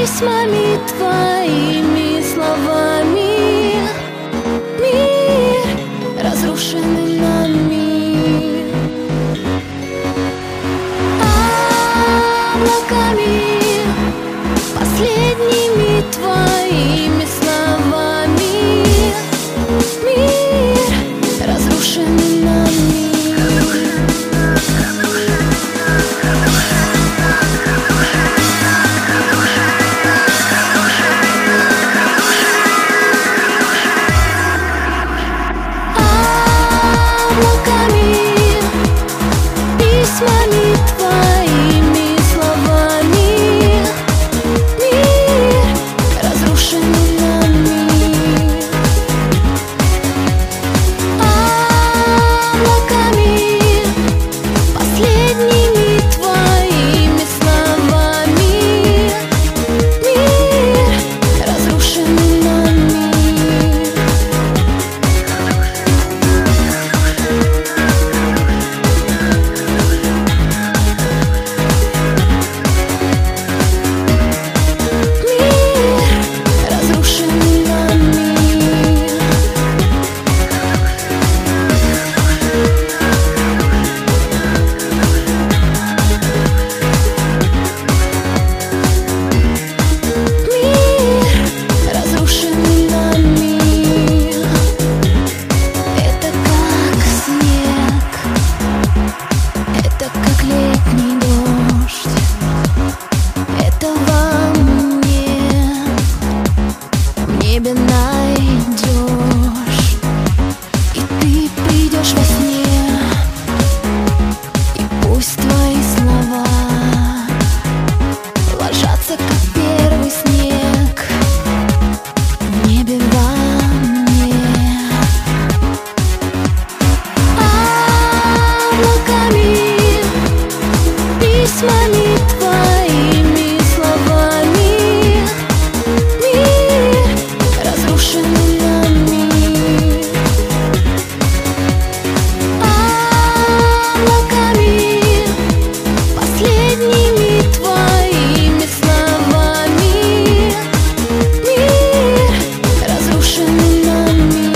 письмами твоими словами. Мир, разрушенный нами, облаками, последними твоими словами. Мир, разрушенный нами. Письмами твоими словами. Мир, разрушенный нами, облаками, последними твоими словами. Мир, разрушенный нами. Письмами твоими словами. Мир, разрушенный нами, облаками, последними твоими словами. Мир, разрушенный нами.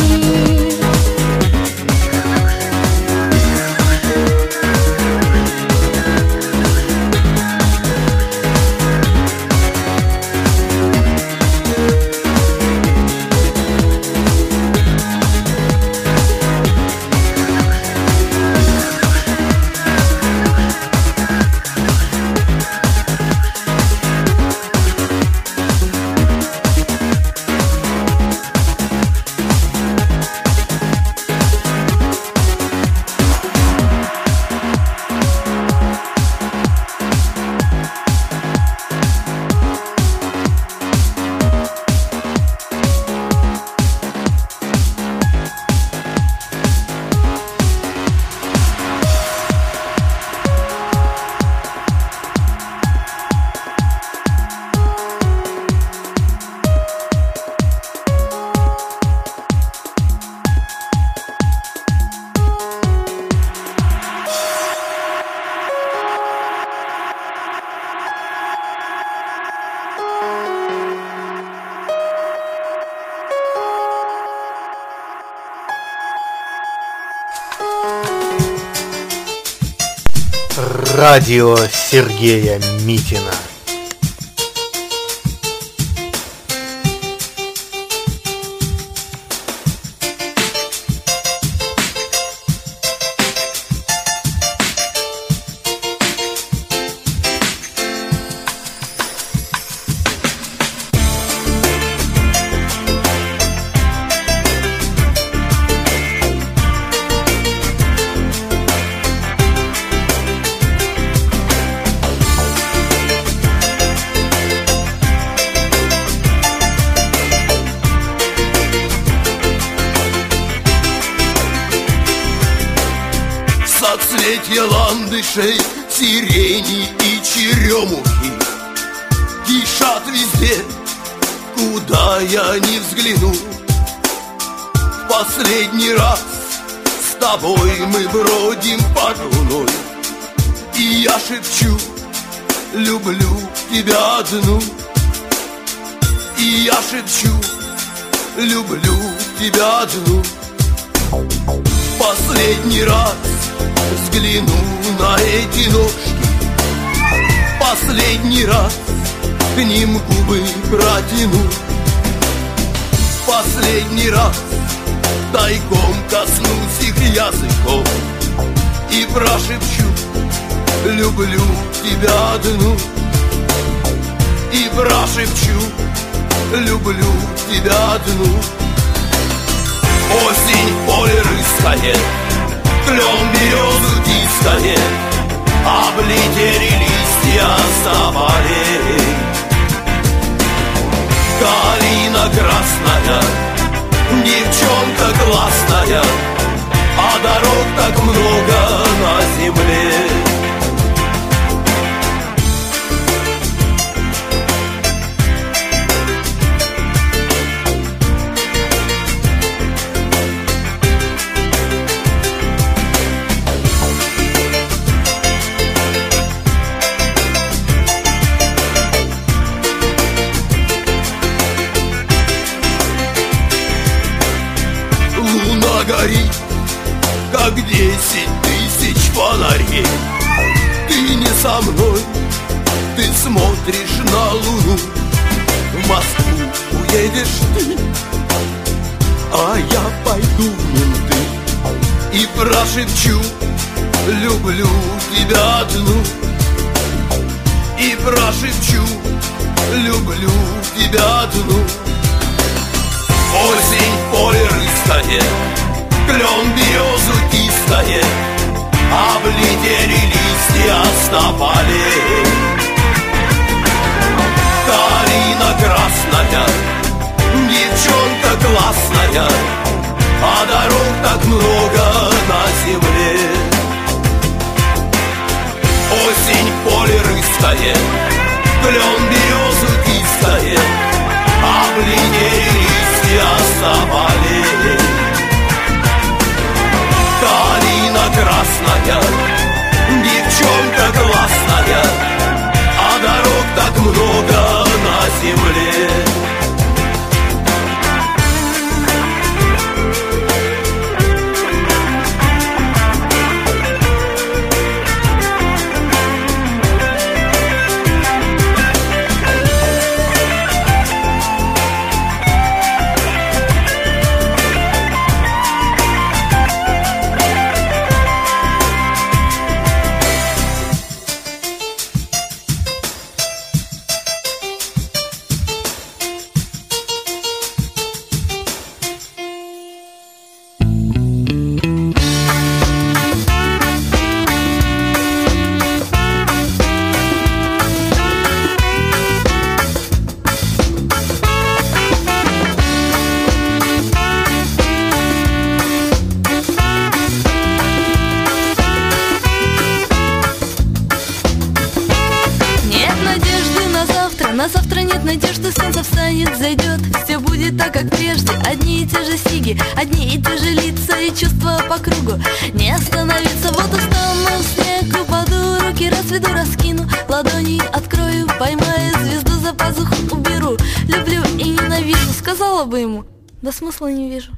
Радио Сергея Митина. Соцветия ландышей, сирени и черемухи кишат везде, куда я не взгляну. В последний раз с тобой мы бродим под луной, и я шепчу: люблю тебя одну. И я шепчу: люблю тебя одну. Последний раз взгляну на эти ножки, последний раз к ним губы протяну, последний раз тайком коснусь их языком и прошепчу: люблю тебя одну. И прошепчу: люблю тебя одну. Осень в поле рыскает, клен березу тискает, облетели листья с тополей. Калина красная, девчонка классная, а дорог так много на земле. Горит, как 10 тысяч фонарей. Ты не со мной, ты смотришь на луну. В Москву уедешь ты, а я пойду в менты и прошепчу: люблю тебя одну. И прошепчу: люблю тебя одну. Осень в поле рыскает, клен березу тискает, облетели листья с тополей. Калина красная, девчонка классная, а дорог так много на земле. Осень в поле рыскает, клен березу тискает, облетели листья с тополей. Калина красная, девчонка классная, а дорог так много на земле. На завтра нет надежды, солнце встанет, зайдет. Все будет так, как прежде. Одни и те же сиги, одни и те же лица и чувства по кругу. Не остановиться, вот устану в снег, упаду, руки разведу, раскину, ладони открою, поймаю звезду, за пазуху уберу. Люблю и ненавижу, сказала бы ему, да смысла не вижу.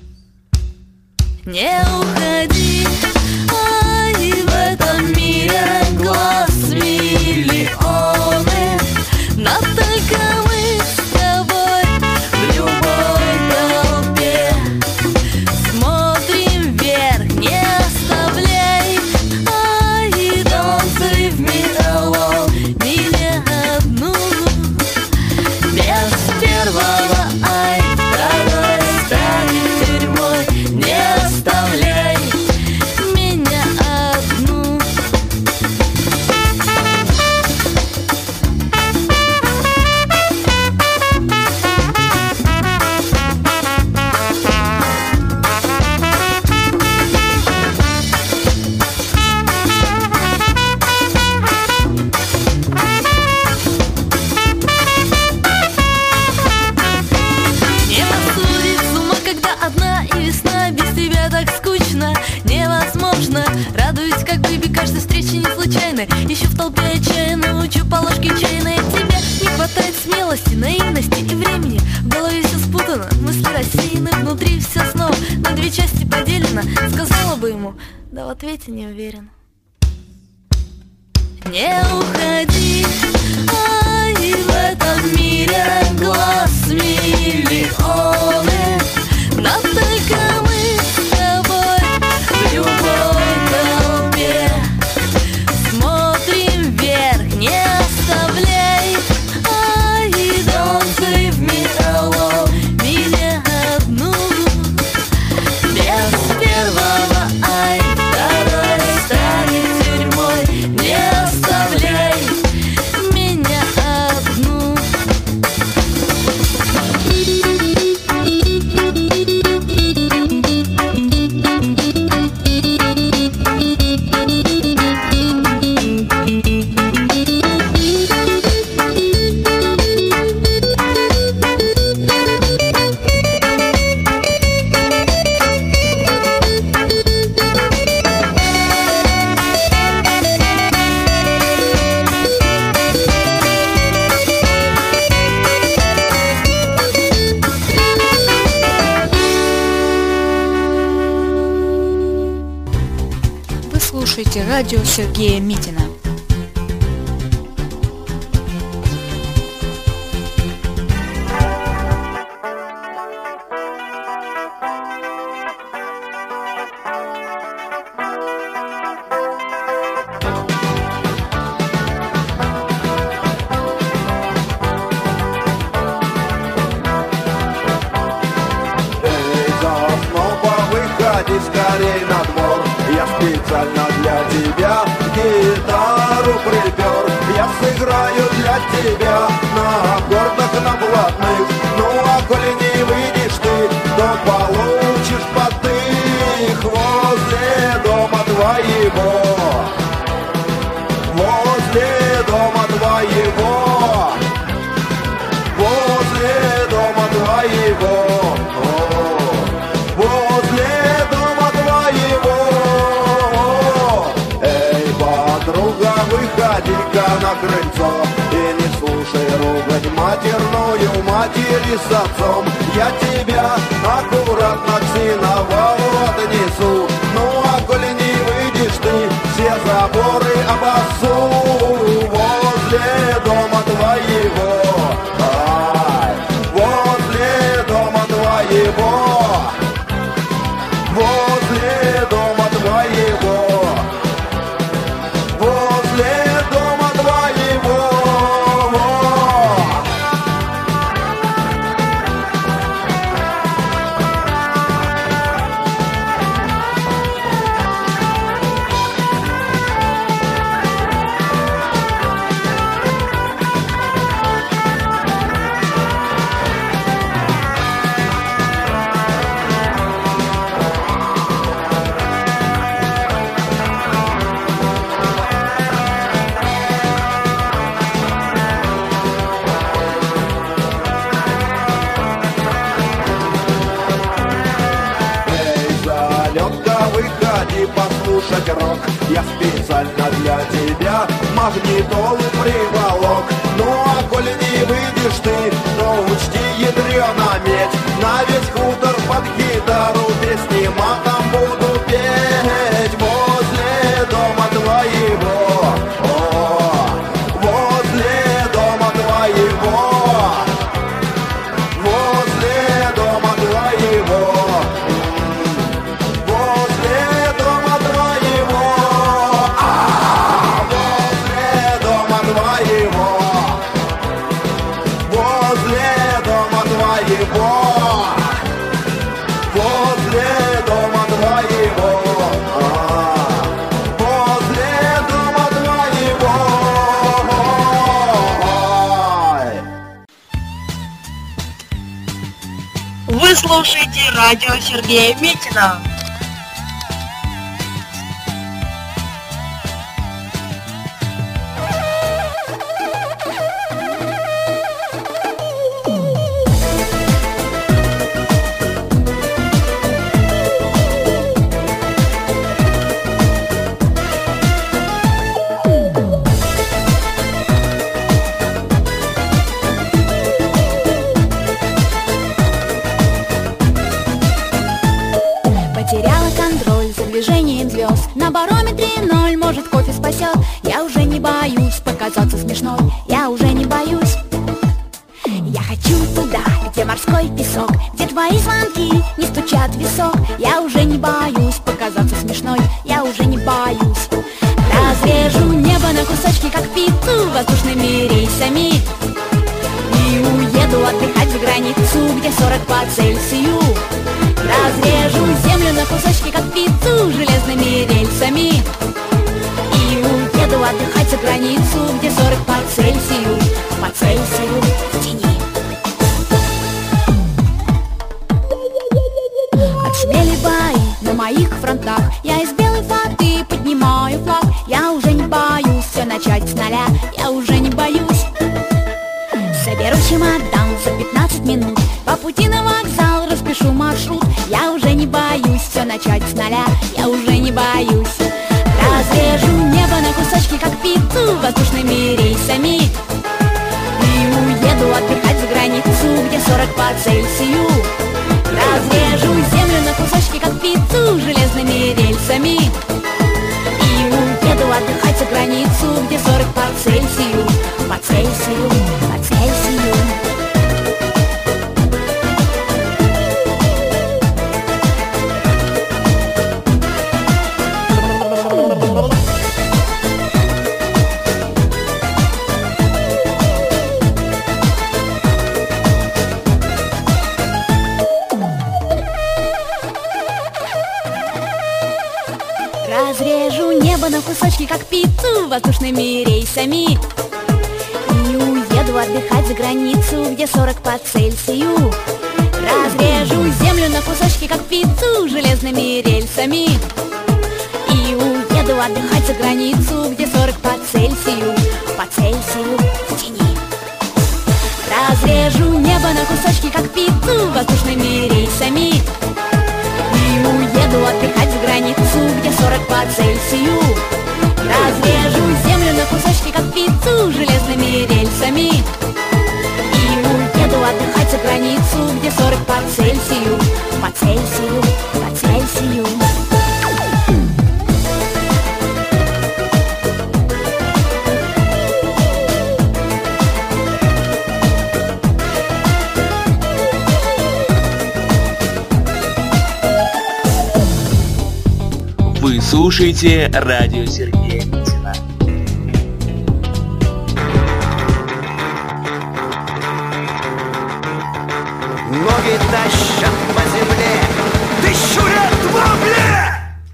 Не уходи, ай, в этом мире глаз миллионы. Но только мы с тобой в любой толпе смотрим вверх, не оставляй, ай, танцы в металлом миле одну. Без первого, ай, второй станет тюрьмой. Не оставляй меня одну. случайно, ищу в толпе отчаянно, учу по ложке чайной. Тебе не хватает смелости, наивности и времени. В голове все спутано, мысли рассеяны, внутри все снова на две части поделено. Сказала бы ему, да в ответе не уверен. Не уходи, ай, в этом мире глаз миллионы, но только мы с тобой в любой толпе смотрим вверх, не оставляй, ай, don't leave me alone, меня одну, без первого, ай, второй станет тюрьмой, не оставляй меня одну. Слушайте радио Сергея Митина. Скорей на двор, я специально для тебя гитару припер. Я сыграю для тебя на аккордах, на блатных. Ну а коли не выйдешь ты, то получишь потых возле дома твоего. Возле дома твоего. Возле дома твоего. Выходи-ка на крыльцо и не слушай ругань матерную матери с отцом. Я тебя аккуратно к сыновалу отнесу. Ну а коли не выйдешь ты, все заборы обоссу. Возле дома твоего, ай, возле дома твоего, возле дома твоего. Послушать рок, я специально для тебя магнитолу приволок. Ну а коли не выйдешь ты, то учти, ядрёна медь, на весь хутор под гитару песни матом буду петь. Возле дома твоего, о, возле дома твоего, возле дома твоего. Вы слушаете радио Сергея Митина. уже не боюсь показаться смешной, я уже не боюсь. Я хочу туда, где морской песок, где твои звонки не стучат в висок. Я уже не боюсь показаться смешной, я уже не боюсь. Разрежу небо на кусочки, как пиццу, воздушными рейсами, и уеду отдыхать за границу, где 40 по Цельсию. Разрежу землю на кусочки, как пиццу, железными рельсами, и уеду отдыхать за границу, где 40 по Цельсию в тени. Отшумели бои на моих фронтах, я из белой фаты поднимаю флаг. Я уже не боюсь все начать с нуля, я уже не боюсь. Соберу чемодан за 15 минут, по пути на вокзал распишу маршрут. Я уже не боюсь все начать с нуля, я уже не боюсь. Разрежу небо на кусочки, как пиццу, воздушными рейсами, и уеду отдыхать за границу, где 40 по Цельсию. Разрежу землю на кусочки, как пиццу, железными рельсами, и уеду отдыхать за границу, где 40 по Цельсию, по Цельсию, по Цельсию. Разрежу небо на кусочки, как пиццу, воздушными рейсами, и уеду отдыхать за границу, где 40 по Цельсию. Разрежу землю на кусочки, как пиццу, железными рельсами, и уеду отдыхать за границу, где 40 по Цельсию в тени. Разрежу небо на кусочки, как пиццу, воздушными рейсами, и уеду отдыхать за границу, где 40 по Цельсию. Разрежу землю на кусочки, как пиццу, железными рельсами, и уеду отдыхать за границу, где 40 по Цельсию, по Цельсию, по Цельсию. Вы слушаете радио Сергея Митина. Ноги тащат по земле 1000 лет в вобле!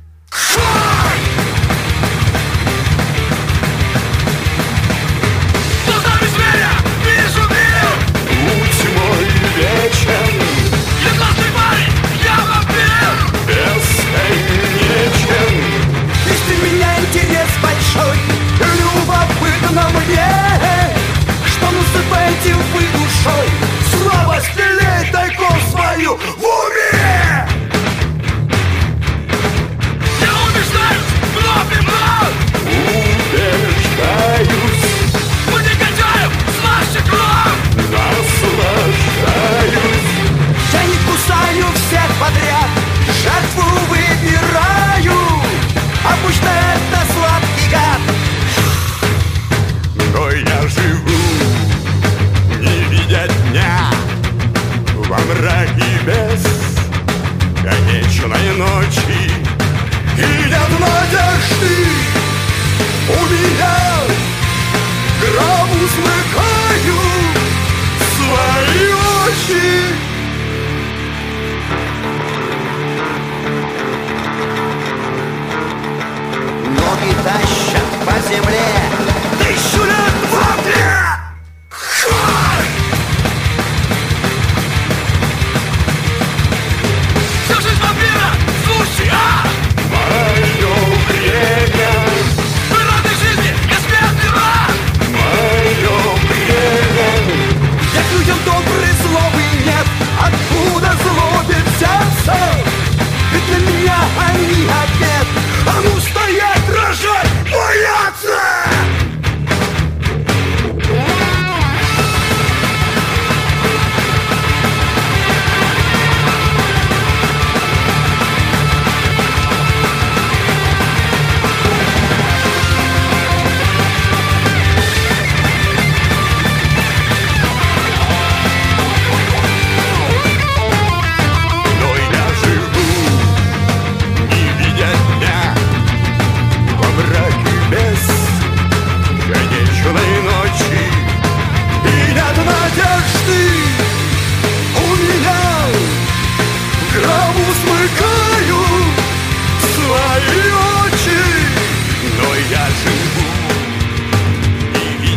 Глазами зверя вижу мир! Путь мой вечен! Я классный парень, я вампир! Бесконечен! Есть у меня интерес большой!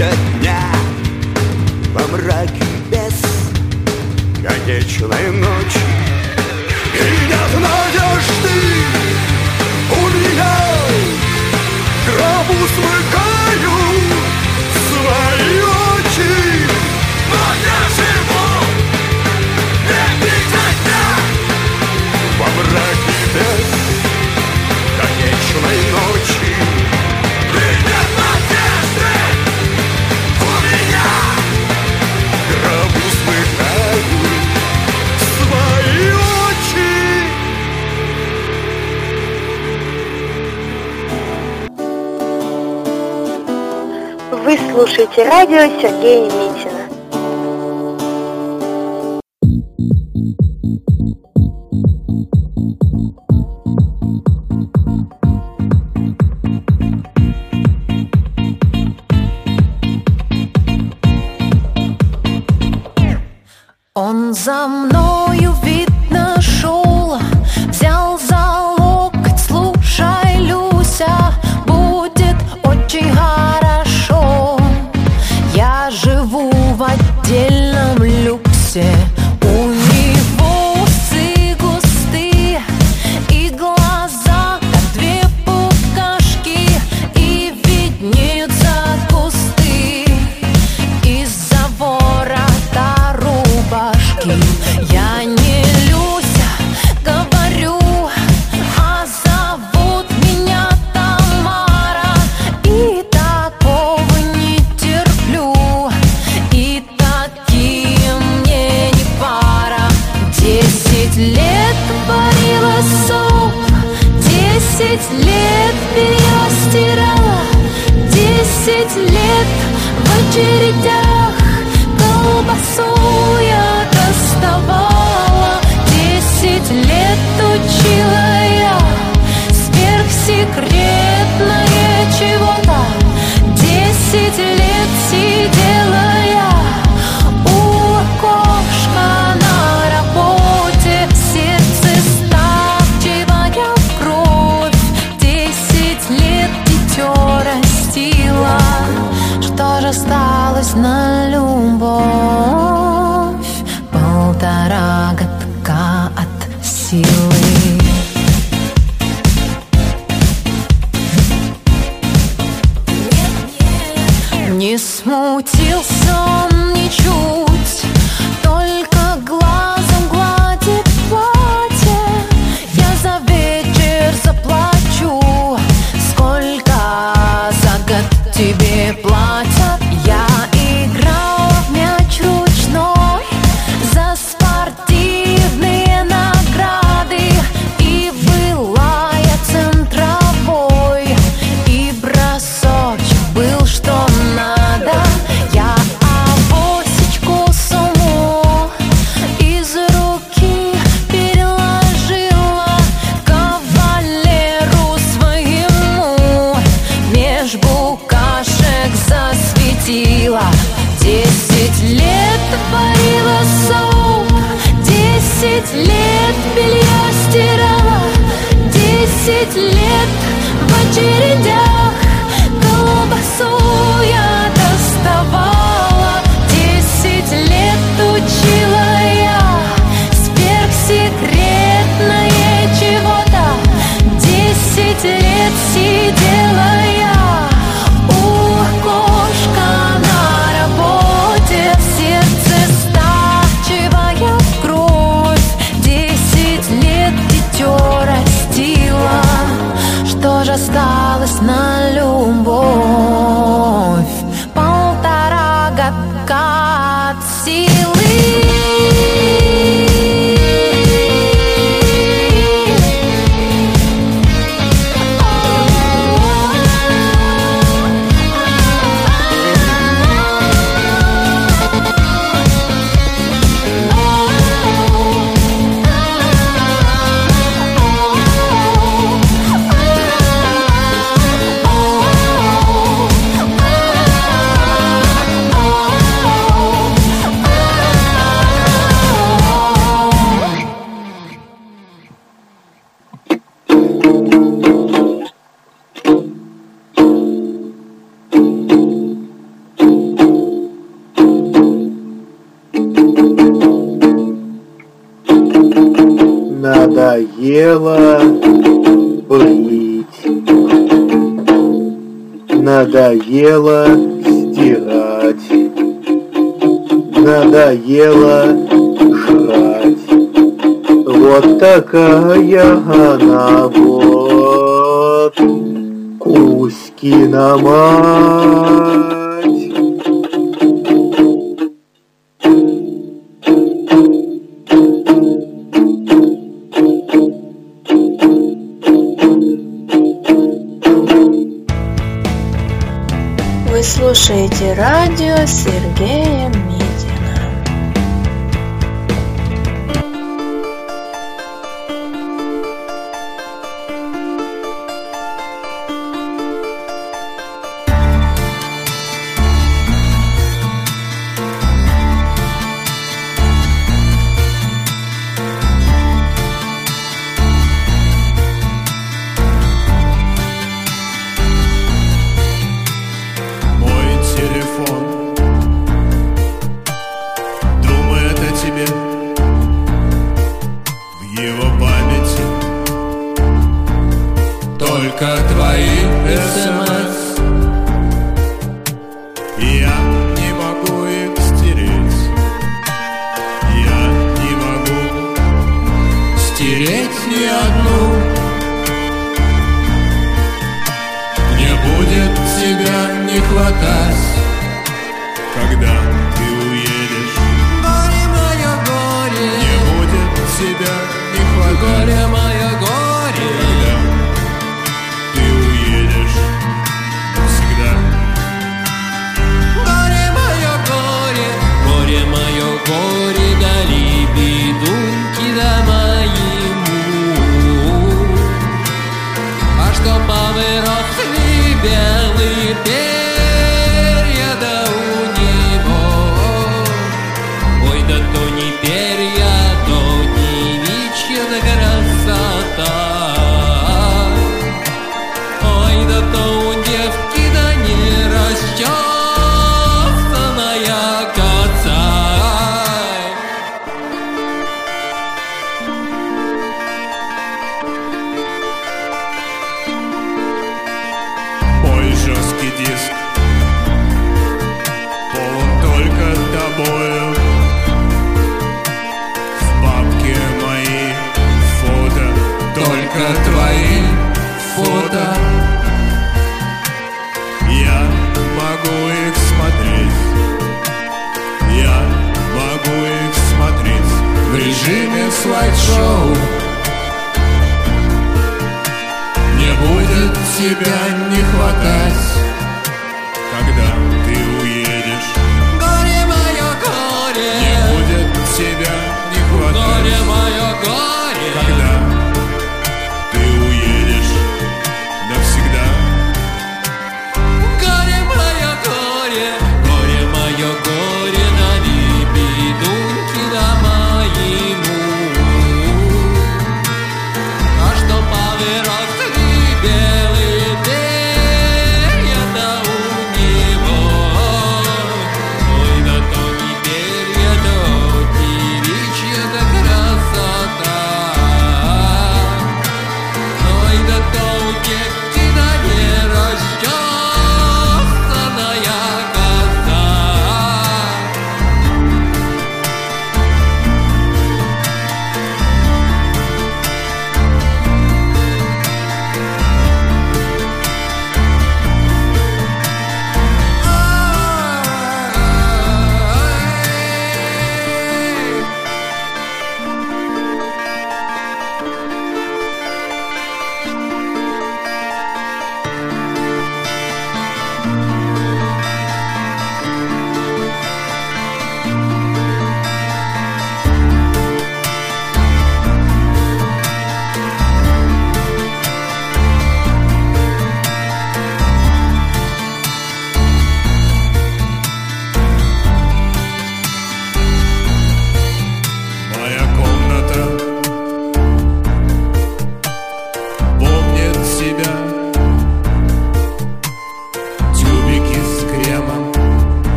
дня во мраке бесконечной ночи. И нет надежды у меня, гробу смыкаю свои очи. Но я живу век дня во мраке бесконечной ночи. И нет надежды у меня, гробу смыкаю свои очи. Вы слушаете радио Сергея Митина. Он за мною, видно, шел, взял за локоть, слушай, Люся, будет очень хорошо. Я живу в отдельном люксе, у него усы густые и глаза, как две букашки, и виднеются кусты из-за ворота рубашки. Я не Люся, говорю, а зовут меня Тамара. И такого не терплю, и такие мне не пара. 10 лет варила суп, 10 лет белье стирала, 10 лет в очередях колбасу я доставала. 10 лет учила я сверхсекретное чего-то. 10 лет сидела я у окошка на работе, сердце стачивая кровь. 10 лет дитё растила, что же осталось на любовь? 1,5 годка от силы. Не смутился он ничуть, только глазом гладит платье. Я за вечер заплачу, сколько за год тебе платят. Я играла в мяч ручной за спортивные награды, и была я центровой, и бросочек был что надо. Я авосечку сумму из руки переложила кавалеру своему, меж букашек засветила. 10 лет варила суп, 10 лет белье стирала, 10 лет в очередях колбасу я доставала. 10 лет учила я сверхсекретное чего-то. 10 лет сидела я у окошка на работе, в сердце стачивая кровь. 10 лет дитё растила, что же осталось на Надоело брить, надоело стирать, надоело жрать. Вот такая она вот, Кузькина мать. Вы слушаете радио Сергея Митина.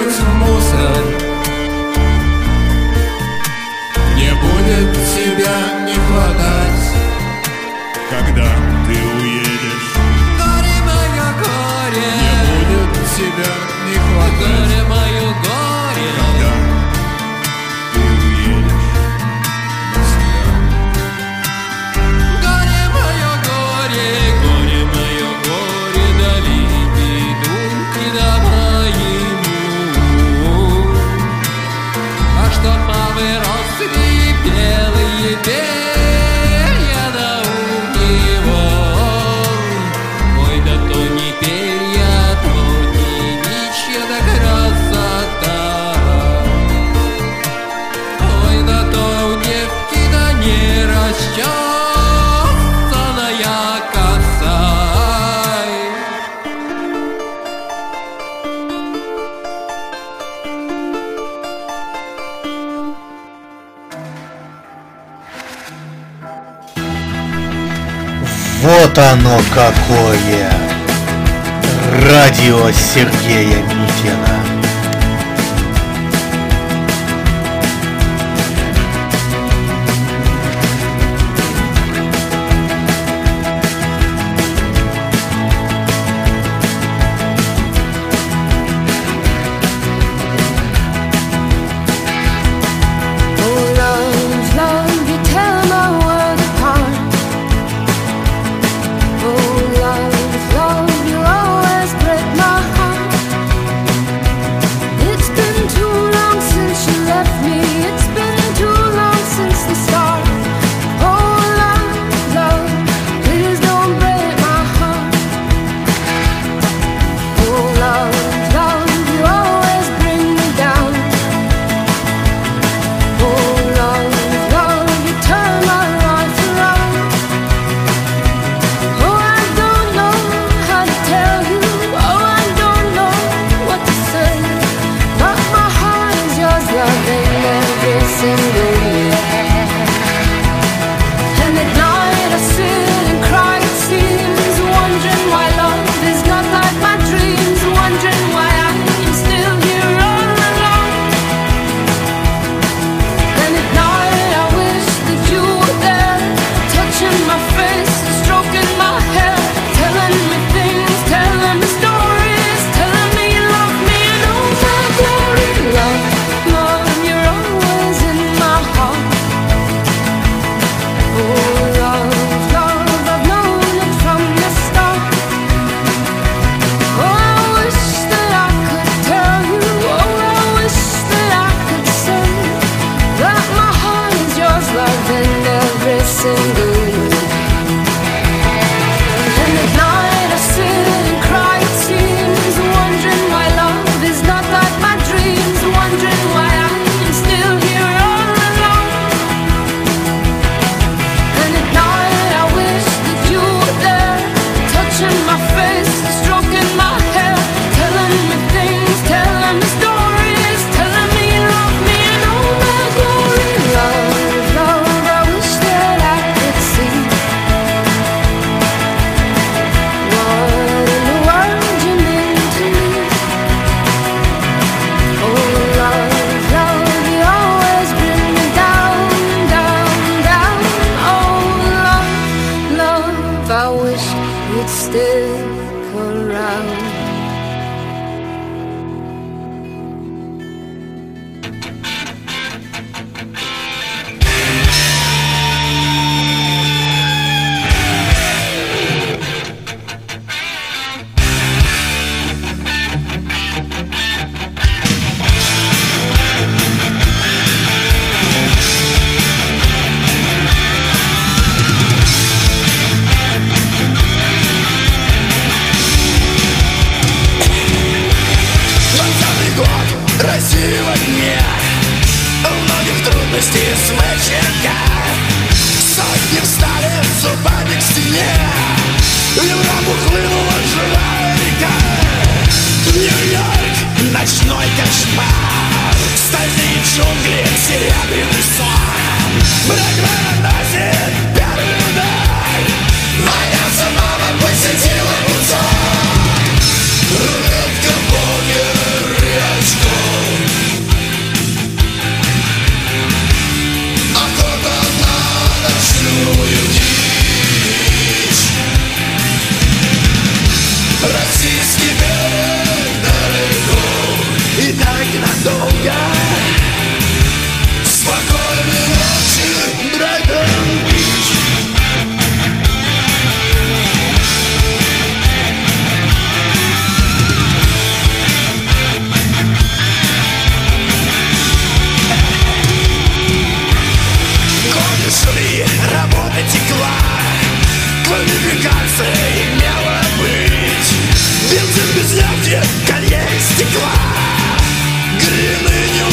выкинуть в мусор. Не будет тебя не хватать, когда ты уедешь. Горе мое горе, не будет тебя не хватать. Горе мое горе, когда ты уедешь навсегда. Горе мое горе, долинки думки давай ему. А чтоб мамы росли белые перья да у него. Ой, да то не перья, то не ничья да красота. Ой, да то у девки да не расчесанная коса. Вот оно какое! Радио Сергея Митина. Oh love, love, you tear my world apart. Oh love, love, you always break my heart. It's been too long since you left me. It's been too long since the start. Oh love, love, please don't break my heart. Oh love, love, you always bring me down. Oh love, love, you turn my life around. Oh, I don't know how to tell you. Oh, I don't know what to say. But my heart is yours, loving every single year. And at night I sit and cry, it seems, wondering why love is not like my dreams, wondering why I'm still here all alone. And at night I wish that you were there, touching my face, stroking my hair, telling me things, telling me stories, telling me you love me. And oh my glory, love, love, you're always in my heart. Oh love, love, I've known it from the start. Oh, I wish that I could tell you. Oh, I wish that I could say that my heart is yours, loving every single year. And at night I sit and cry, it seems, wondering why love is not like my dreams, wondering why I'm still here all alone. And at night I wish that you were there, touching my face, stroking my hair, telling me things, telling me stories, telling me you love me. And oh my glory, love, love, I wish that I could see what in the world you mean to me. Oh love, love, you always bring me down, down, down. Oh love, love, I wish you'd stick around. Красиво дня, многих трудностей смычка. Сотни встали зубами к стене, и в раму хлынула живая река. Нью-Йорк, ночной кошмар, стальные джунгли, серебряный сон. Бродвей наносит первый удар, моя мама посетила музон. Редко помню речку. надолго. Спокойной ночи, Брайтон-Бич. Годы шли, работа текла, квалификация имела быть. Бензин без нефти, колье из стекла, длинный не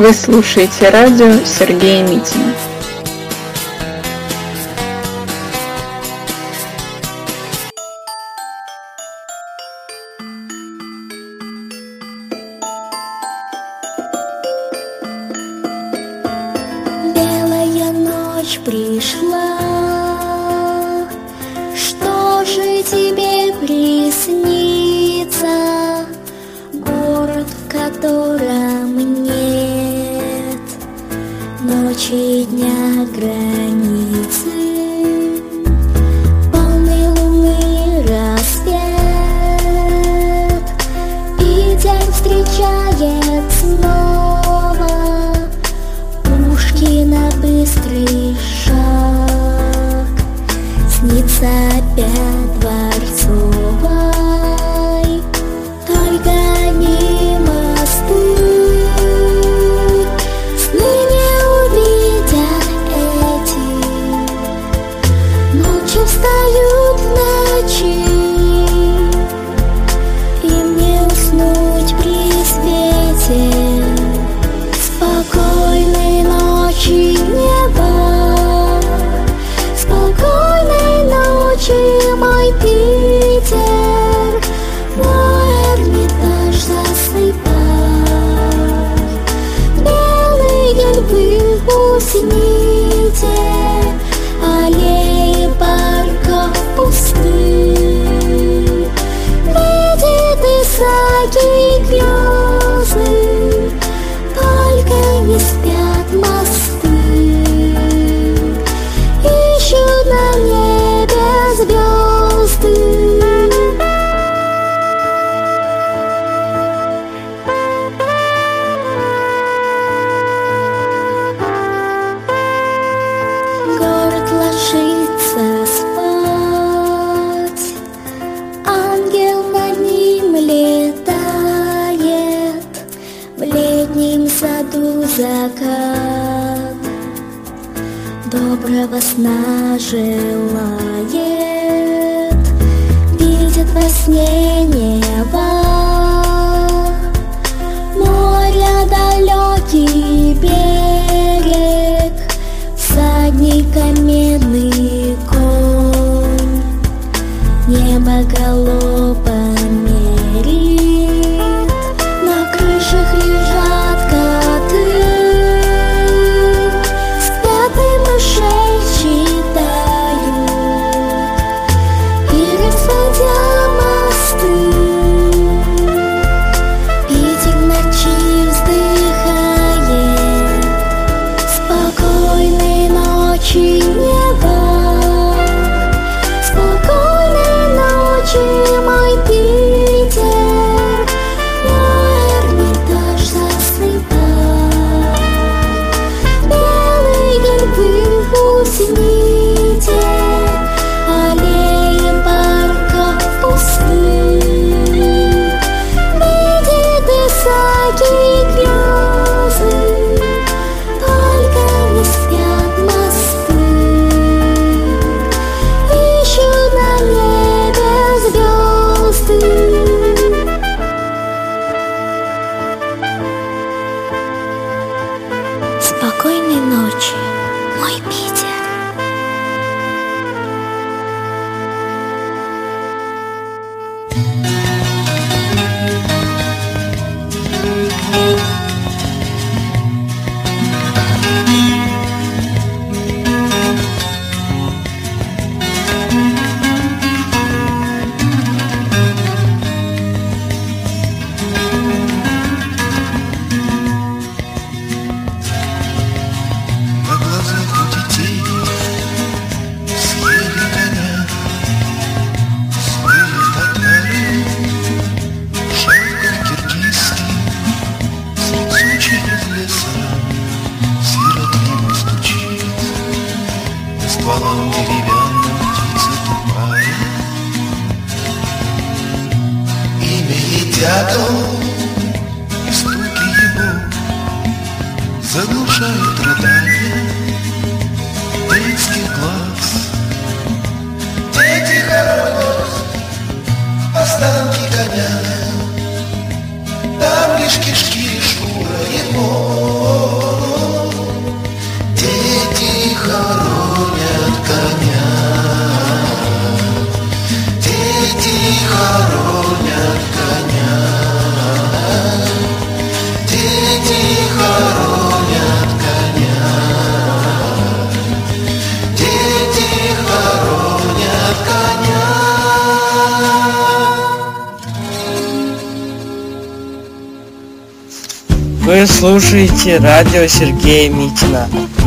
Вы слушаете радио Сергея Митина. Белая ночь пришла, что же тебе приснится? Город, в котором нет ночи и дня границы, полный луны рассвет, и день встречает снова Пушкина быстрый шаг, снится опять Дворцовой, только не мосты, сны не увидят эти, молча встают в ночи, им не уснуть при свете спокойной ночи неба. Спокойной ночи, мой Питер, мой Эрмитаж засыпай. Белые львы усните, аллеи парков пусты. Видит Исааки грезы, только не спят мосты. Ищут на небе звезды. Город ложится спать, ангел над ним летает, в летнем саду закат доброго сна желает. Видит во сне небо, море, далекий берег, всадника медный конь, небо галопом мерит, на крышах лежат коты, спят и мышей считают, пересадя мосты. Питер ночи вздыхает, спокойной ночи неба. Спокойной ночи, мой Питер, мой Эрмитаж засыпай. Белые львы усните, аллеи парков пусты. Видит Исааки грезы, только не спят мосты. Ищут на небе звезды. Спокойной ночи, мой Питер. На глазах у детей съели коня, смыли татары, шелком киргизский, снизу через леса, сиротливо стучит, по стволам деревянным птица тупая. Имя ей дятел, и стуки его заглушают рыдания детских глаз. Дети хоронят останки коня, там лишь кишки, шкура его. Вы слушаете радио Сергея Митина.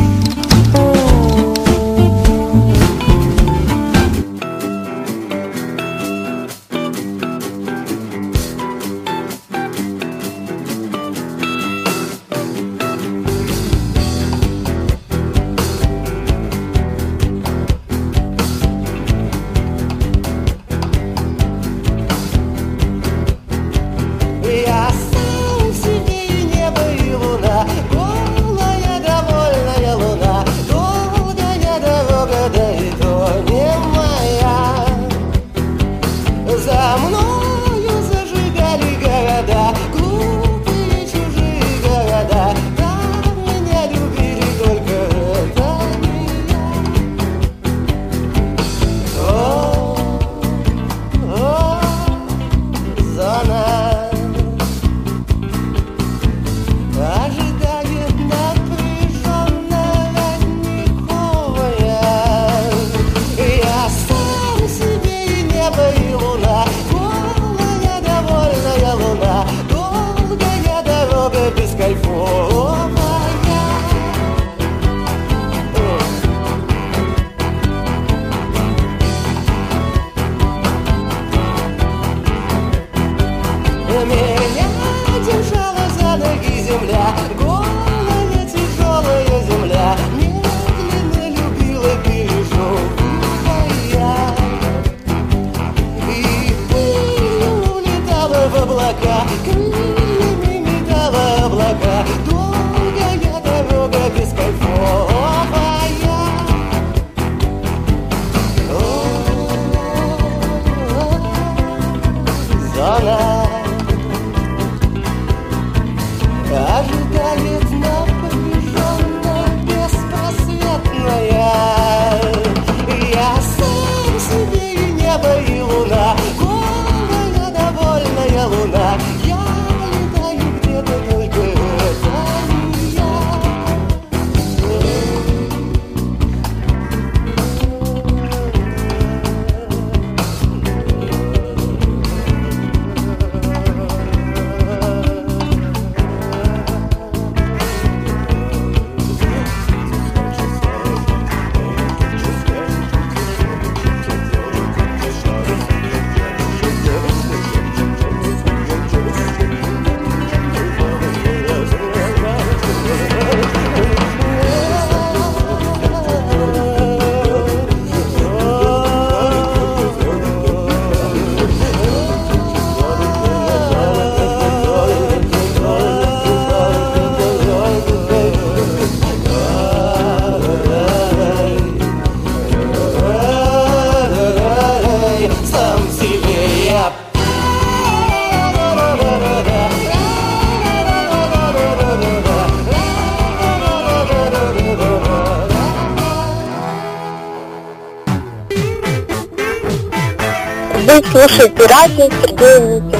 Вы слушаете радио Сергея Митина.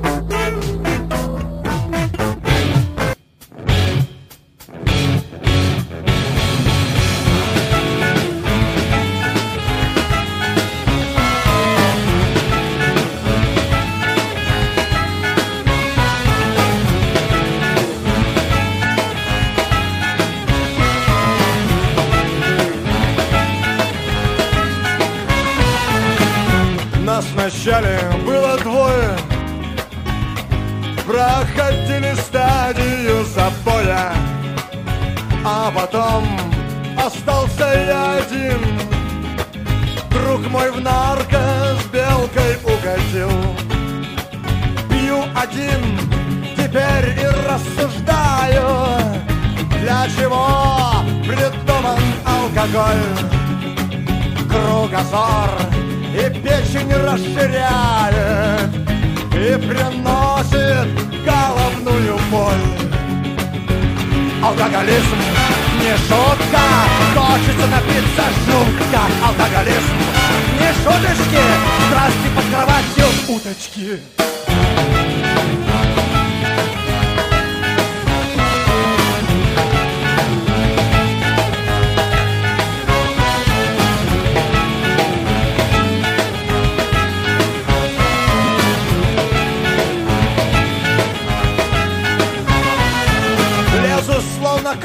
Вначале было двое, проходили стадию запоя, а потом остался я один. Друг мой в нарко с белкой угодил. Пью один, теперь и рассуждаю, для чего придуман алкоголь. Кругозор и печень расширяет, и приносит головную боль. Алкоголизм не шутка, хочется напиться жутко. Алкоголизм не шуточки, страсти под кроватью уточки.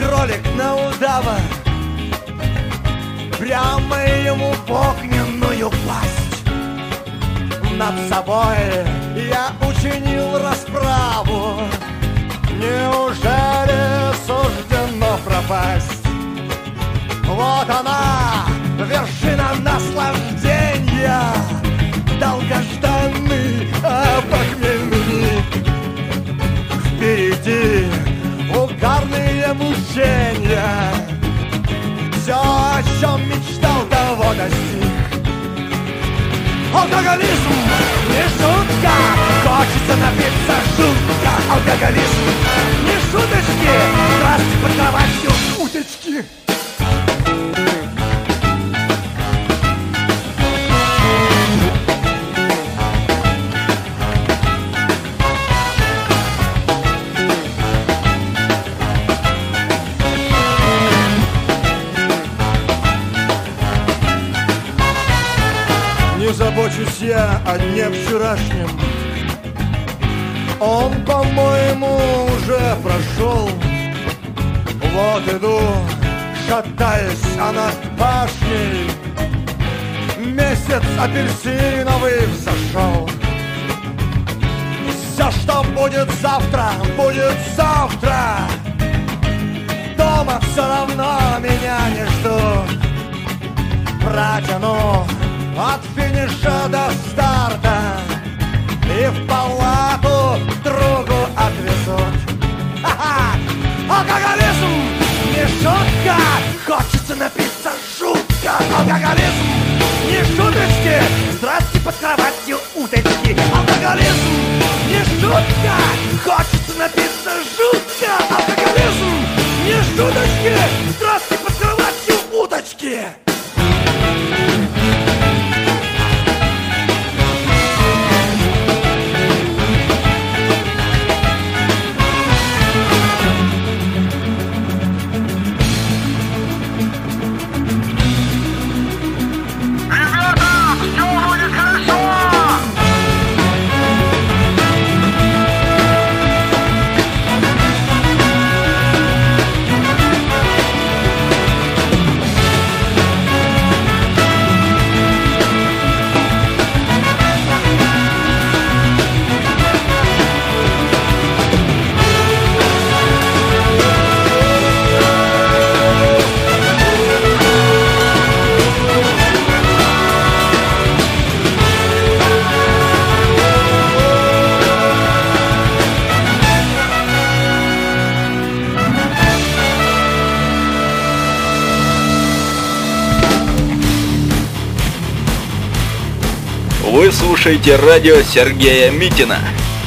кролик на удава, прямо ему в огненную пасть. Над собой я учинил расправу, неужели суждено пропасть? Вот она, вершина наслаждения, долгожданный похмельный миг. Впереди угарные мучения, все, о чем мечтал, того достиг. Алкоголизм не шутка, хочется напиться жутко. Алкоголизм не шуточки, страсти под кроватью уточки. Не забочусь я о дне вчерашнем, он, по-моему, уже прошел. Вот иду, шатаясь, а над башней месяц апельсиновый взошел. Все, что будет завтра, будет завтра. Дома все равно меня не ждут. Протяну от финиша до старта и в палату другу отвезут. Ха-ха! Алкоголизм не шутка, хочется напиться жутко. Алкоголизм не шуточки, здрасте под кроватью уточки. Алкоголизм не шутка, хочется напиться жутко. Алкоголизм не шуточки, здрасте под кроватью уточки. Вы слушаете радио Сергея Митина.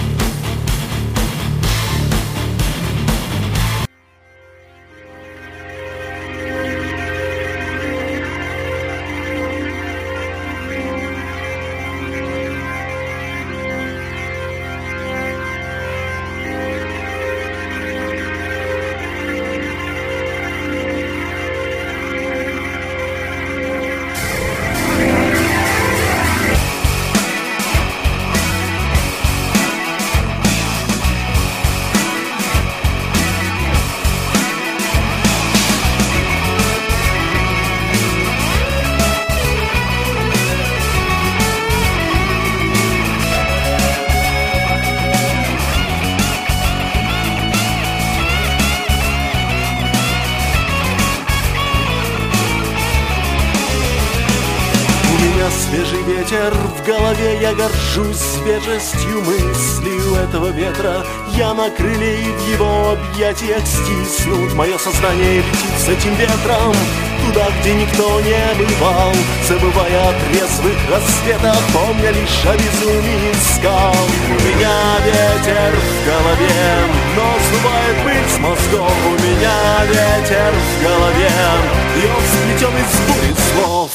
Свежий ветер в голове, я горжусь свежестью мысли у этого ветра. Я на крыле и в его объятиях стиснут. Мое сознание летит с этим ветром туда, где никто не бывал, забывая о трезвых рассветах, помня лишь о безумии скал. У меня ветер в голове, но сдувает пыль с мозгов. У меня ветер в голове, и он сплетен из бури слов.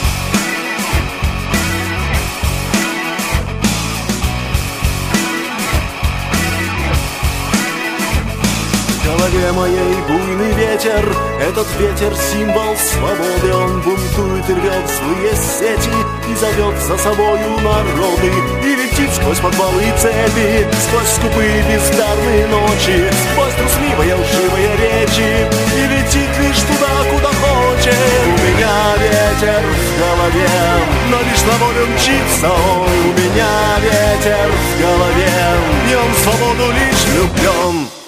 В голове моей буйный ветер, этот ветер символ свободы. Он бунтует и рвет злые сети и зовет за собою народы. И летит сквозь подвалы и цепи, сквозь скупые бездарные ночи, сквозь трусливые лживые речи. голове, но лишь на волю мчится он. У меня ветер в голове, днем свободу лишь влюблен.